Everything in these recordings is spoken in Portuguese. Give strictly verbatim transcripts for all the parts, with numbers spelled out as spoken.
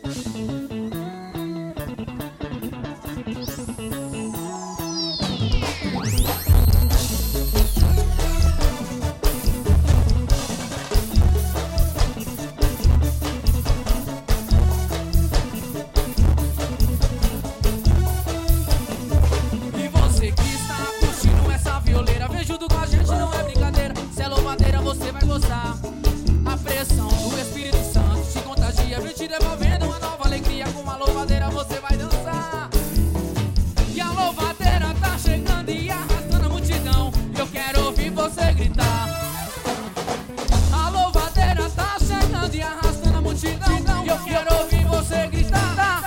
Você vai gozar. A pressão do Espírito Santo te contagia, vem te devolvendo uma nova alegria. Com a louvadeira você vai dançar. E a louvadeira tá chegando e arrastando a multidão. Eu quero ouvir você gritar. A louvadeira tá chegando e arrastando a multidão. Eu quero ouvir você gritar.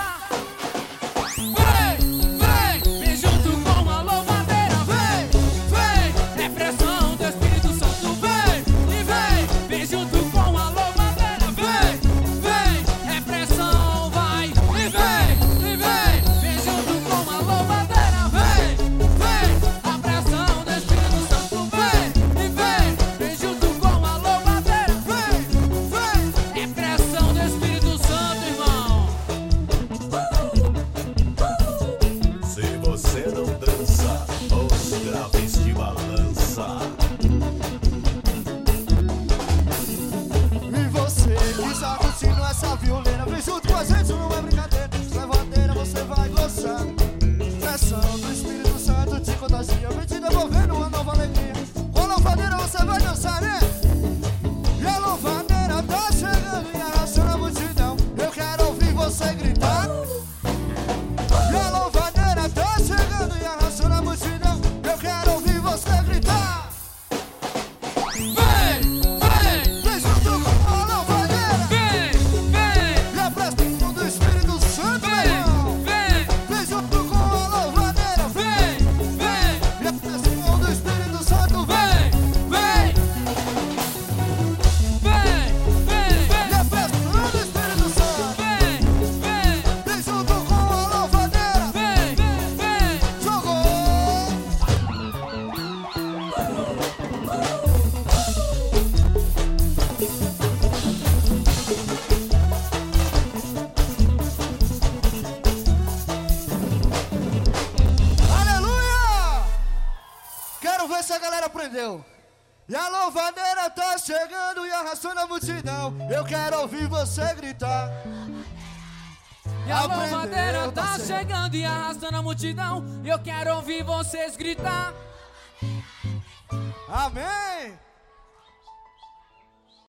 Essa violeira vem junto com a gente, não é brincadeira. Levanteira, você vai gozar. Pressão do Espírito Santo te contagia, vem te devolvendo uma nova alegria. Com a louvadeira você vai dançar, né? E a louvadeira tá chegando e arrastando a multidão. Eu quero ouvir você gritar. E a louvadeira tá chegando e arrastando a multidão. Eu quero ouvir você gritar. Vem! Ver se a galera aprendeu. E a louvadeira tá chegando e arrastando a multidão. Eu quero ouvir você gritar. E a louvadeira tá chegando e arrastando a multidão. Eu quero ouvir vocês gritar. Amém.